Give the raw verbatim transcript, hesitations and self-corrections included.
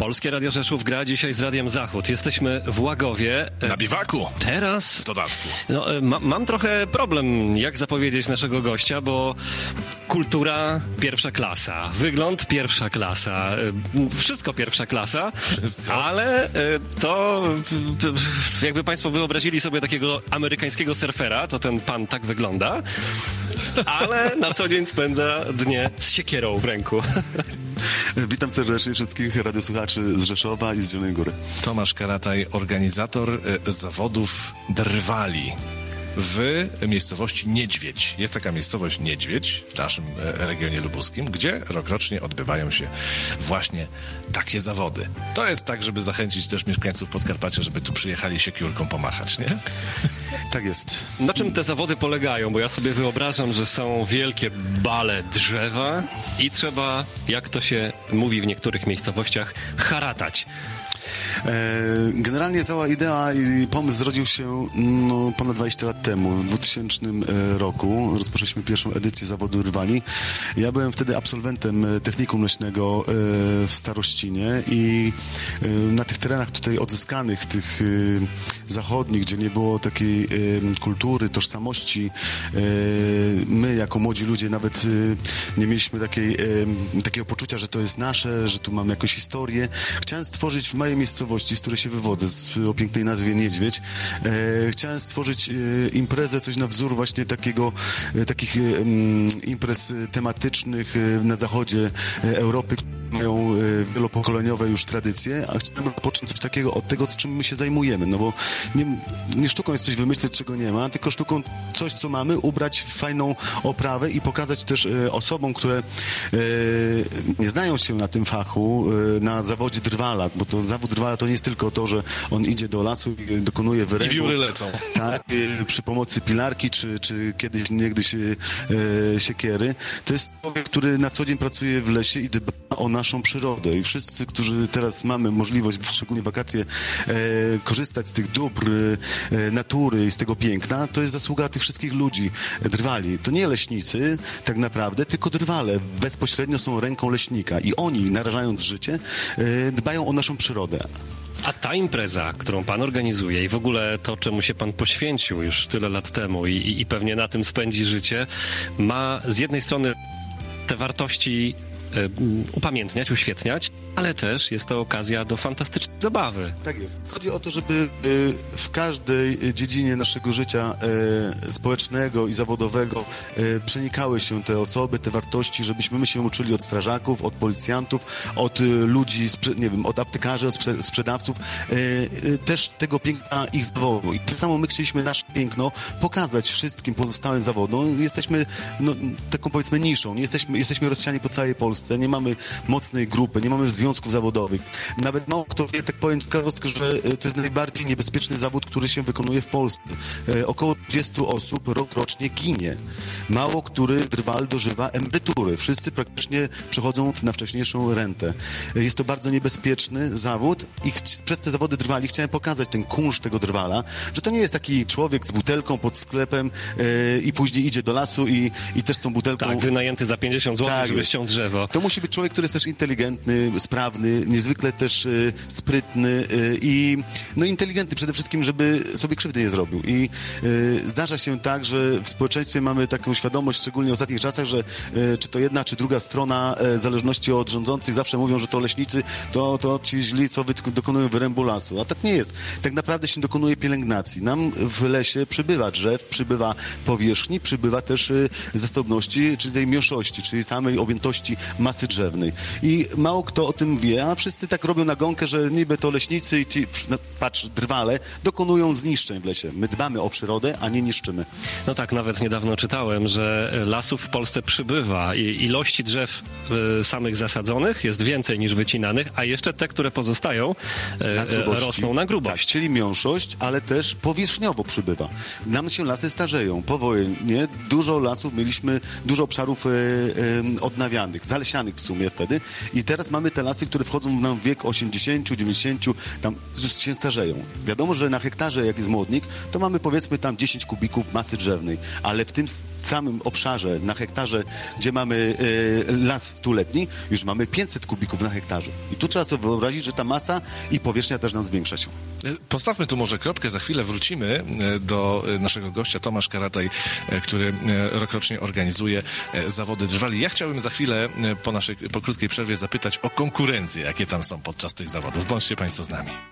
Polskie Radio Rzeszów gra dzisiaj z Radiem Zachód. Jesteśmy w Łagowie. Na biwaku. Teraz... W dodatku. No, ma, mam trochę problem, jak zapowiedzieć naszego gościa, bo kultura pierwsza klasa, wygląd pierwsza klasa, wszystko pierwsza klasa, Wszystko. ale to jakby państwo wyobrazili sobie takiego amerykańskiego surfera, to ten pan tak wygląda, ale na co dzień spędza dnie z siekierą w ręku. Witam serdecznie wszystkich radiosłuchaczy z Rzeszowa i z Zielonej Góry. Tomasz Karataj, organizator e, zawodów drwali w miejscowości Niedźwiedź. Jest taka miejscowość Niedźwiedź w naszym e, regionie lubuskim, gdzie rokrocznie odbywają się właśnie takie zawody. To jest tak, żeby zachęcić też mieszkańców Podkarpacia, żeby tu przyjechali siekiórką pomachać, nie? Tak jest. Na czym te zawody polegają? Bo ja sobie wyobrażam, że są wielkie bale drzewa i trzeba, jak to się mówi w niektórych miejscowościach, haratać. Generalnie cała idea i pomysł zrodził się no, ponad dwadzieścia lat temu. W dwutysięcznym roku rozpoczęliśmy pierwszą edycję zawodu rwali. Ja byłem wtedy absolwentem technikum leśnego w Starościnie i na tych terenach tutaj odzyskanych, tych zachodnich, gdzie nie było takiej kultury, tożsamości, my jako młodzi ludzie nawet nie mieliśmy takiej, takiego poczucia, że to jest nasze, że tu mamy jakąś historię. Chciałem stworzyć w mojej miejscowości, z której się wywodzę, z, o pięknej nazwie Niedźwiedź, e, chciałem stworzyć e, imprezę, coś na wzór właśnie takiego, e, takich e, imprez tematycznych e, na zachodzie e, Europy, które mają e, wielopokoleniowe już tradycje, a chciałem rozpocząć coś takiego od tego, czym my się zajmujemy, no bo nie, nie sztuką jest coś wymyśleć, czego nie ma, tylko sztuką coś, co mamy, ubrać w fajną oprawę i pokazać też e, osobom, które e, nie znają się na tym fachu, e, na zawodzie drwala, bo to zawód drwala to nie jest tylko to, że on idzie do lasu i dokonuje wyrębu. I wióry lecą. Tak, przy pomocy pilarki, czy, czy kiedyś, niegdyś e, siekiery. To jest człowiek, który na co dzień pracuje w lesie i dba o naszą przyrodę. I wszyscy, którzy teraz mamy możliwość, szczególnie wakacje, e, korzystać z tych dóbr e, natury i z tego piękna, to jest zasługa tych wszystkich ludzi, drwali. To nie leśnicy tak naprawdę, tylko drwale. Bezpośrednio są ręką leśnika i oni, narażając życie, e, dbają o naszą przyrodę. A ta impreza, którą pan organizuje i w ogóle to, czemu się pan poświęcił już tyle lat temu i, i, i pewnie na tym spędzi życie, ma z jednej strony te wartości y, upamiętniać, uświetniać, ale też jest to okazja do fantastycznej zabawy. Tak jest. Chodzi o to, żeby y, w każdej dziedzinie naszego życia y, społecznego i zawodowego y, przenikały się te osoby, te wartości, żebyśmy my się uczyli od strażaków, od policjantów, od y, ludzi, sprze- nie wiem, od aptekarzy, od sprze- sprzedawców, y, y, też tego piękna ich zawodu. I tak samo my chcieliśmy nasze piękno pokazać wszystkim pozostałym zawodom. Jesteśmy no, taką, powiedzmy, niszą. Nie jesteśmy, jesteśmy rozsiani po całej Polsce. Nie mamy mocnej grupy, nie mamy związków zawodowych. Nawet mało kto wie, tak powiem ciekawostkę, że to jest najbardziej niebezpieczny zawód, który się wykonuje w Polsce. E, około dwadzieścia osób rok rocznie ginie. Mało który drwal dożywa emerytury. Wszyscy praktycznie przechodzą na wcześniejszą rentę. E, jest to bardzo niebezpieczny zawód i ch- przez te zawody drwali chciałem pokazać ten kunszt tego drwala, że to nie jest taki człowiek z butelką pod sklepem e, i później idzie do lasu i, i też z tą butelką... Tak, wynajęty za pięćdziesiąt złotych, Tak żeby jest. ściąć drzewo. To musi być człowiek, który jest też inteligentny, sprawny, niezwykle też y, sprytny y, i no, inteligentny przede wszystkim, żeby sobie krzywdy nie zrobił. I y, zdarza się tak, że w społeczeństwie mamy taką świadomość, szczególnie w ostatnich czasach, że y, czy to jedna, czy druga strona, y, w zależności od rządzących, zawsze mówią, że to leśnicy, to, to ci źli, co wy, dokonują wyrębu lasu. A tak nie jest. Tak naprawdę się dokonuje pielęgnacji. Nam w lesie przybywa drzew, przybywa powierzchni, przybywa też y, zasobności, czyli tej miąższości, czyli samej objętości masy drzewnej. I mało kto o tym wie, a wszyscy tak robią nagonkę, że niby to leśnicy i ci, patrz, drwale, dokonują zniszczeń w lesie. My dbamy o przyrodę, a nie niszczymy. No tak, nawet niedawno czytałem, że lasów w Polsce przybywa i ilości drzew y, samych zasadzonych jest więcej niż wycinanych, a jeszcze te, które pozostają, y, Na grubości. rosną na grubość. Tak, czyli miąższość, ale też powierzchniowo przybywa. Nam się lasy starzeją. Po wojnie dużo lasów mieliśmy, dużo obszarów e, e, odnawianych, zalesianych w sumie wtedy i teraz mamy te lasy masy, które wchodzą nam w wiek osiemdziesiąt, dziewięćdziesiąt, tam się starzeją. Wiadomo, że na hektarze, jak jest młodnik, to mamy powiedzmy tam dziesięć kubików masy drzewnej, ale w tym samym obszarze, na hektarze, gdzie mamy e, las stuletni, już mamy pięćset kubików na hektarze. I tu trzeba sobie wyobrazić, że ta masa i powierzchnia też nam zwiększa się. Postawmy tu może kropkę, za chwilę wrócimy do naszego gościa, Tomasz Karataj, który rokrocznie organizuje zawody drwali. Ja chciałbym za chwilę po naszej, po krótkiej przerwie zapytać o konkurencje, jakie tam są podczas tych zawodów. Bądźcie Państwo z nami.